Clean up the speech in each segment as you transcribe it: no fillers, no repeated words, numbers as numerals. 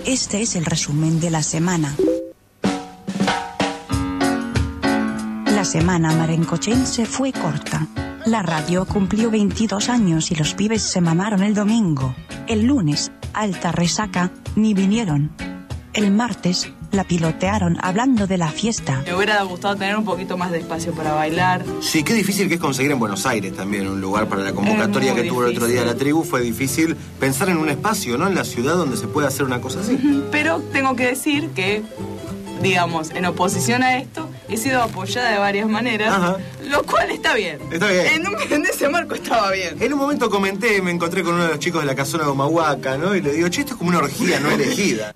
Este es el resumen de la semana. La semana marencochense fue corta. La radio cumplió 22 años y los pibes se mamaron el domingo. El lunes, alta resaca, ni vinieron. El martes, la pilotearon hablando de la fiesta. Me hubiera gustado tener un poquito más de espacio para bailar. Sí, qué difícil que es conseguir en Buenos Aires también un lugar para la convocatoria que tuvo el otro día la tribu. Fue difícil pensar en un espacio, ¿no? En la ciudad donde se pueda hacer una cosa así. Pero tengo que decir que, digamos, en oposición a esto, he sido apoyada de varias maneras. Ajá. Lo cual está bien. Está bien. En ese marco estaba bien. En un momento comenté, me encontré con uno de los chicos de la casona de Humahuaca, ¿no? Y le digo, che, esto es como una orgía no elegida.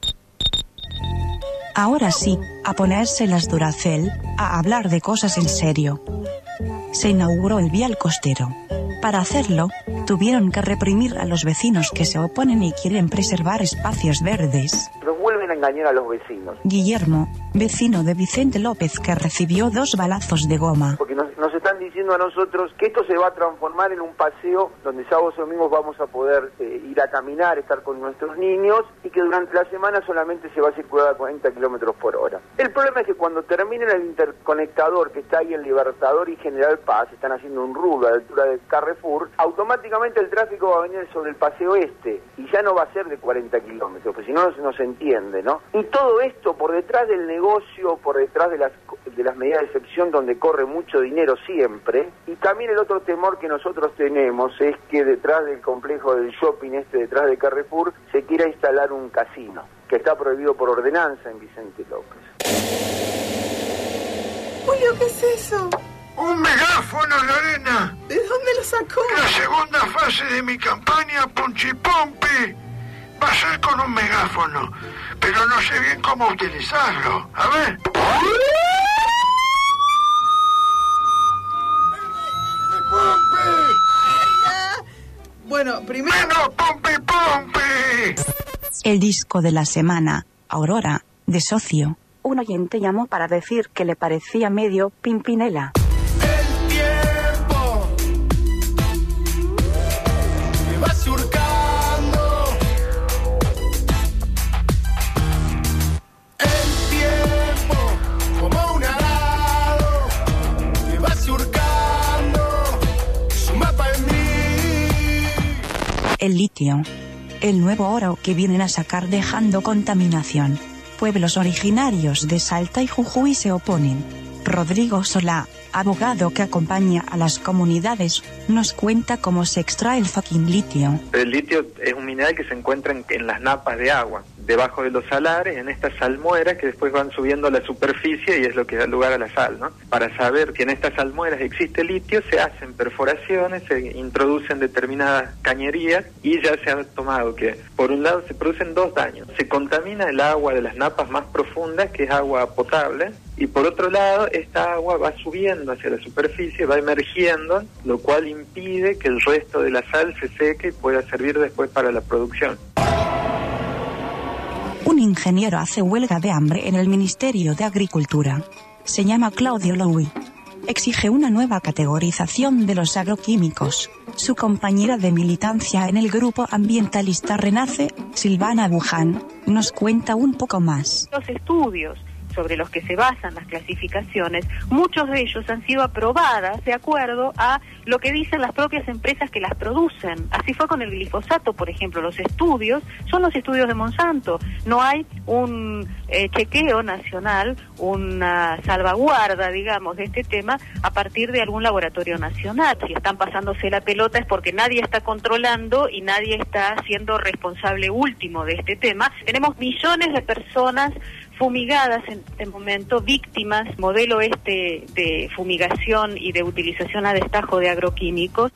Ahora sí, a ponerse las Duracell, a hablar de cosas en serio. Se inauguró el vial costero. Para hacerlo, tuvieron que reprimir a los vecinos que se oponen y quieren preservar espacios verdes. Nos vuelven a engañar a los vecinos. Guillermo, vecino de Vicente López, que recibió 2 balazos de goma. Porque nos están diciendo a nosotros que esto se va a transformar en un paseo donde sábados y domingos vamos a poder ir a caminar, estar con nuestros niños, y que durante la semana solamente se va a circular a 40 kilómetros por hora. El problema es que cuando terminen el interconectador que está ahí en Libertador y General Paz, están haciendo un rulo a la altura de Carrefour, automáticamente el tráfico va a venir sobre el paseo este y ya no va a ser de 40 kilómetros, pues si no se entiende, ¿no? Y todo esto por detrás del negocio, por detrás de las medidas de excepción donde corre mucho dinero siempre. Y también el otro temor que nosotros tenemos es que detrás del complejo del shopping detrás de Carrefour, se quiera instalar un casino, que está prohibido por ordenanza en Vicente López. Julio, ¿qué es eso? ¡Un megáfono, Lorena! ¿De dónde lo sacó? La segunda fase de mi campaña Punchipompi va a ser con un megáfono, pero no sé bien cómo utilizarlo. A ver. Bueno, primero... ¡Bueno, Pompi! El disco de la semana, Aurora, de Socio. Un oyente llamó para decir que le parecía medio Pimpinela. El tiempo me va surcando. El tiempo como un arado me va surcando su mapa en mí. El litio. El nuevo oro que vienen a sacar dejando contaminación. Pueblos originarios de Salta y Jujuy se oponen. Rodrigo Solá, abogado que acompaña a las comunidades, nos cuenta cómo se extrae el fucking litio. El litio es un mineral que se encuentra en las napas de agua, debajo de los salares, en estas salmueras que después van subiendo a la superficie y es lo que da lugar a la sal, ¿no? Para saber que en estas salmueras existe litio, se hacen perforaciones, se introducen determinadas cañerías y ya se ha tomado que, por un lado, se producen 2 daños. Se contamina el agua de las napas más profundas, que es agua potable, y por otro lado, esta agua va subiendo hacia la superficie, va emergiendo, lo cual impide que el resto de la sal se seque y pueda servir después para la producción. Un ingeniero hace huelga de hambre en el Ministerio de Agricultura. Se llama Claudio Louis. Exige una nueva categorización de los agroquímicos. Su compañera de militancia en el grupo ambientalista Renace, Silvana Buján, nos cuenta un poco más. Los estudios sobre los que se basan las clasificaciones, muchos de ellos han sido aprobadas de acuerdo a lo que dicen las propias empresas que las producen. Así fue con el glifosato, por ejemplo. Los estudios son los estudios de Monsanto. No hay un chequeo nacional, una salvaguarda, digamos, de este tema a partir de algún laboratorio nacional. Si están pasándose la pelota es porque nadie está controlando y nadie está siendo responsable último de este tema. Tenemos millones de personas fumigadas en este momento, víctimas, modelo de fumigación y de utilización a destajo de agroquímicos.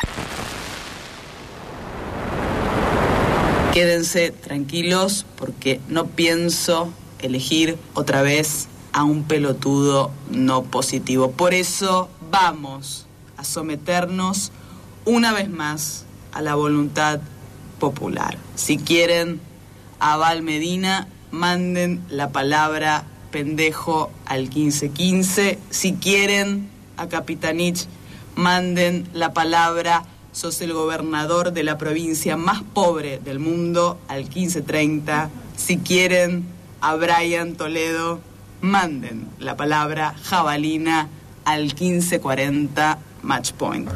Quédense tranquilos porque no pienso elegir otra vez a un pelotudo no positivo. Por eso vamos a someternos una vez más a la voluntad popular. Si quieren a Val Medina, manden la palabra pendejo al 1515. Si quieren a Capitanich, manden la palabra sos el gobernador de la provincia más pobre del mundo al 1530. Si quieren a Brian Toledo, manden la palabra jabalina al 1540 Match Point.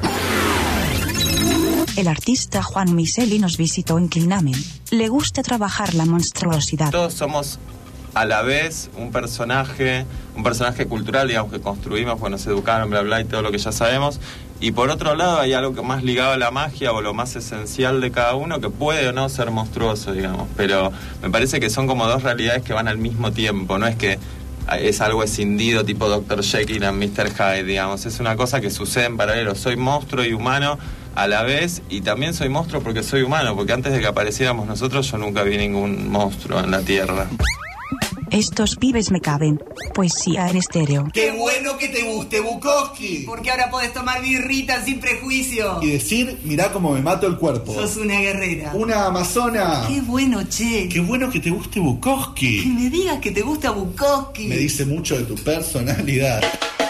El artista Juan Miseli nos visitó en Clinamen. Le gusta trabajar la monstruosidad. Todos somos a la vez un personaje cultural, digamos, que construimos, pues nos educaron, bla, bla, y todo lo que ya sabemos. Y por otro lado hay algo que más ligado a la magia o lo más esencial de cada uno, que puede o no ser monstruoso, digamos. Pero me parece que son como dos realidades que van al mismo tiempo. No es que es algo escindido tipo Dr. Jekyll and Mr. Hyde, digamos. Es una cosa que sucede en paralelo. Soy monstruo y humano a la vez, y también soy monstruo porque soy humano, porque antes de que apareciéramos nosotros yo nunca vi ningún monstruo en la Tierra. Estos pibes me caben. Poesía en estéreo. ¡Qué bueno que te guste Bukowski! Porque ahora podés tomar birrita sin prejuicio. Y decir, mirá cómo me mato el cuerpo. Sos una guerrera. Una amazona. ¡Qué bueno, che! ¡Qué bueno que te guste Bukowski! Que me digas que te gusta Bukowski. Me dice mucho de tu personalidad.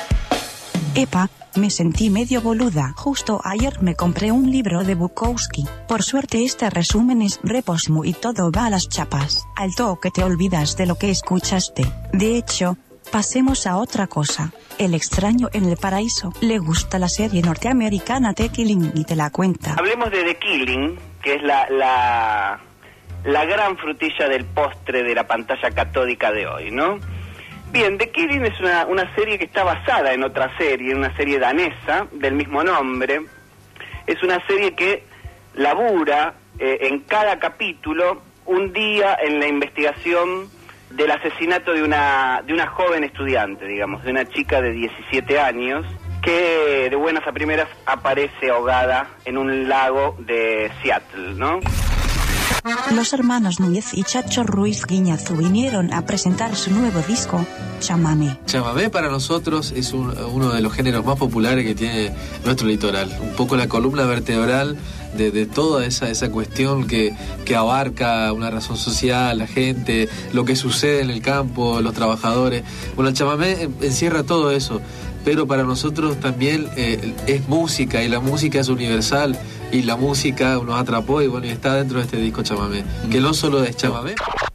Epa, me sentí medio boluda. Justo ayer me compré un libro de Bukowski. Por suerte este resumen es reposmo y todo va a las chapas. Al toque te olvidas de lo que escuchaste. De hecho, pasemos a otra cosa. El extraño en el paraíso. Le gusta la serie norteamericana The Killing y te la cuenta. Hablemos de The Killing, que es la gran frutilla del postre de la pantalla catódica de hoy, ¿no? Bien, The Killing es una serie que está basada en otra serie, una serie danesa del mismo nombre. Es una serie que labura en cada capítulo un día en la investigación del asesinato de una joven estudiante, digamos, de una chica de 17 años, que de buenas a primeras aparece ahogada en un lago de Seattle, ¿no? Los hermanos Núñez y Chacho Ruiz Guiñazú vinieron a presentar su nuevo disco, Chamamé. Chamamé para nosotros es uno de los géneros más populares que tiene nuestro litoral. Un poco la columna vertebral de toda esa cuestión que abarca una razón social, la gente, lo que sucede en el campo, los trabajadores. Bueno, el chamamé encierra todo eso, pero para nosotros también es música, y la música es universal, y la música nos atrapó y bueno, y está dentro de este disco Chamamé, que no solo es chamamé.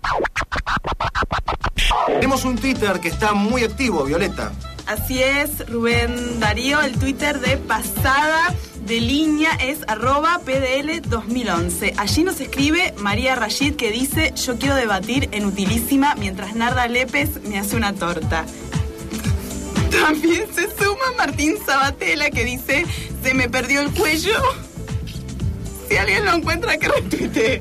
Tenemos un Twitter que está muy activo, Violeta. Así es, Rubén Darío. El Twitter de Pasada de Línea es @PDL2011. Allí nos escribe María Rashid, que dice: yo quiero debatir en Utilísima mientras Narda Lépez me hace una torta. También se suma Martín Sabatella, que dice: se me perdió el cuello. Si alguien lo encuentra, que retuitee.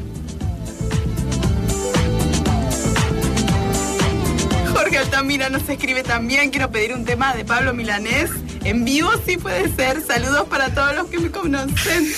Jorge Altamira nos escribe también: quiero pedir un tema de Pablo Milanés en vivo, si puede ser. Saludos para todos los que me conocen.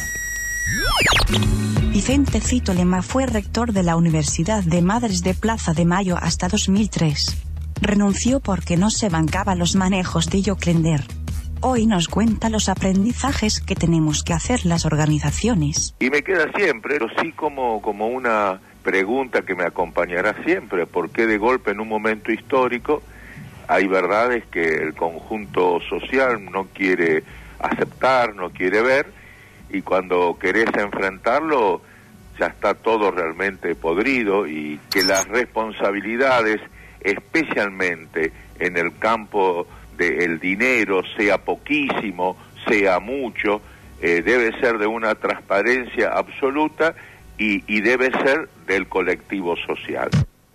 Vicente Cito Lema fue rector de la Universidad de Madres de Plaza de Mayo hasta 2003. Renunció porque no se bancaba los manejos de Joclender. Hoy nos cuenta los aprendizajes que tenemos que hacer las organizaciones. Y me queda siempre, pero sí como una pregunta que me acompañará siempre: ¿por qué de golpe en un momento histórico hay verdades que el conjunto social no quiere aceptar, no quiere ver, y cuando querés enfrentarlo ya está todo realmente podrido, y que las responsabilidades, especialmente en el campo del dinero, sea poquísimo, sea mucho, debe ser de una transparencia absoluta y debe ser del colectivo social.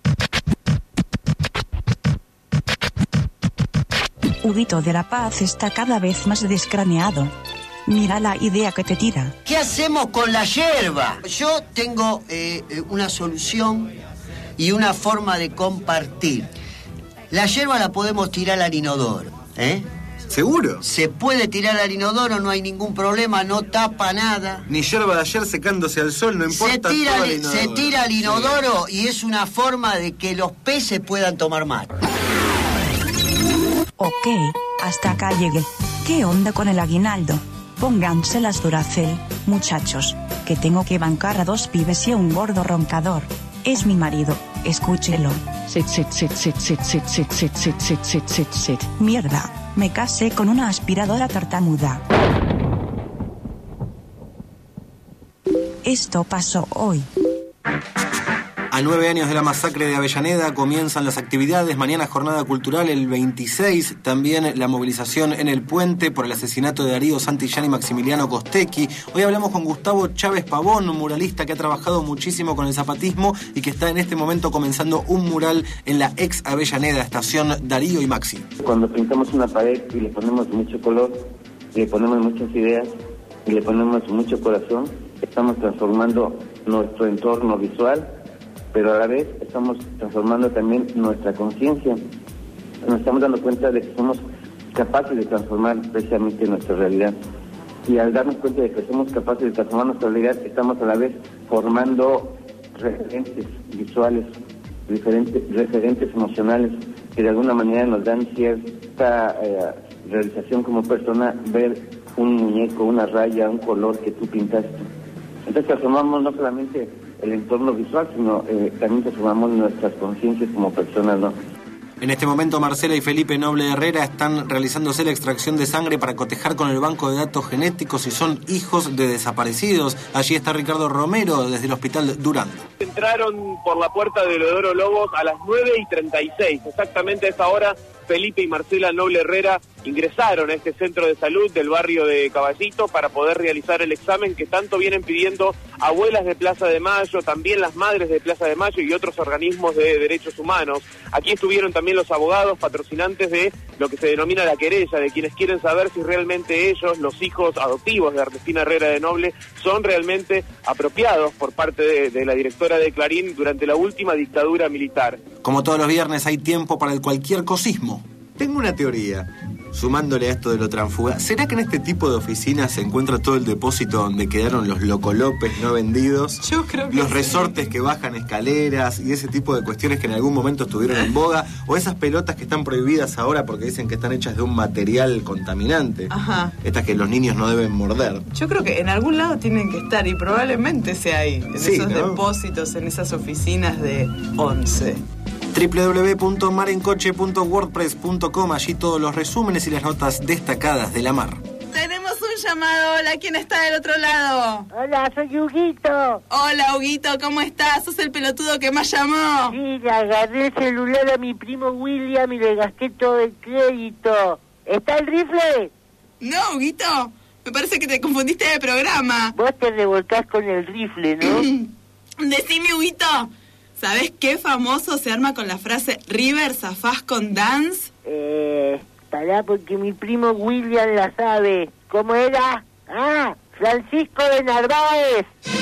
Huguito de la Paz está cada vez más descraneado. Mira la idea que te tira. ¿Qué hacemos con la yerba? Yo tengo una solución y una forma de compartir. La yerba la podemos tirar al inodoro, ¿eh? ¿Seguro? Se puede tirar al inodoro, no hay ningún problema, no tapa nada. Ni yerba de ayer secándose al sol, no importa. Se tira al inodoro, sí. Y es una forma de que los peces puedan tomar mate. Ok, hasta acá llegué. ¿Qué onda con el aguinaldo? Pónganse las Duracell, muchachos, que tengo que bancar a 2 pibes y a un gordo roncador. Es mi marido, escúchelo. Mierda, me casé con una aspiradora tartamuda. Esto pasó hoy. A 9 años de la masacre de Avellaneda comienzan las actividades. Mañana jornada cultural, el 26. También la movilización en el puente por el asesinato de Darío Santillán y Maximiliano Costecchi. Hoy hablamos con Gustavo Chávez Pavón, un muralista que ha trabajado muchísimo con el zapatismo y que está en este momento comenzando un mural en la ex Avellaneda, estación Darío y Maxi. Cuando pintamos una pared y le ponemos mucho color, le ponemos muchas ideas y le ponemos mucho corazón, estamos transformando nuestro entorno visual, pero a la vez estamos transformando también nuestra conciencia. Nos estamos dando cuenta de que somos capaces de transformar precisamente nuestra realidad. Y al darnos cuenta de que somos capaces de transformar nuestra realidad, estamos a la vez formando referentes visuales, referentes emocionales, que de alguna manera nos dan cierta realización como persona, ver un muñeco, una raya, un color que tú pintaste. Entonces transformamos no solamente el entorno visual, sino también transformamos nuestras conciencias como personas, ¿no? En este momento Marcela y Felipe Noble Herrera están realizándose la extracción de sangre para cotejar con el banco de datos genéticos y son hijos de desaparecidos. Allí está Ricardo Romero desde el hospital Durán. Entraron por la puerta de Leodoro Lobos a las 9:36, exactamente a esa hora. Felipe y Marcela Noble Herrera ingresaron a este centro de salud del barrio de Caballito para poder realizar el examen que tanto vienen pidiendo abuelas de Plaza de Mayo, también las madres de Plaza de Mayo y otros organismos de derechos humanos. Aquí estuvieron también los abogados patrocinantes de lo que se denomina la querella, de quienes quieren saber si realmente ellos, los hijos adoptivos de Ernestina Herrera de Noble, son realmente apropiados por parte de la directora de Clarín durante la última dictadura militar. Como todos los viernes hay tiempo para el cualquier cosismo. Tengo una teoría, sumándole a esto de lo transfuga. ¿Será que en este tipo de oficinas se encuentra todo el depósito donde quedaron los locolopes no vendidos? Yo creo que los sí. Resortes que bajan escaleras y ese tipo de cuestiones que en algún momento estuvieron en boga, o esas pelotas que están prohibidas ahora porque dicen que están hechas de un material contaminante. Ajá. Estas que los niños no deben morder. Yo creo que en algún lado tienen que estar y probablemente sea ahí, en Sí, esos ¿no? depósitos, en esas oficinas de 11. www.marencoche.wordpress.com, allí todos los resúmenes y las notas destacadas de la mar. Tenemos un llamado. Hola, ¿quién está del otro lado? Hola, soy Huguito. Hola, Huguito, ¿cómo estás? ¿Sos el pelotudo que más llamó? Sí, le agarré el celular a mi primo William y le gasté todo el crédito. ¿Está el rifle? No, Huguito, me parece que te confundiste de programa. Vos te revolcás con el rifle, ¿no? Decime, Huguito, ¿sabés qué famoso se arma con la frase River zafás con Dance? Pará porque mi primo William la sabe. ¿Cómo era? Ah, Francisco de Narváez.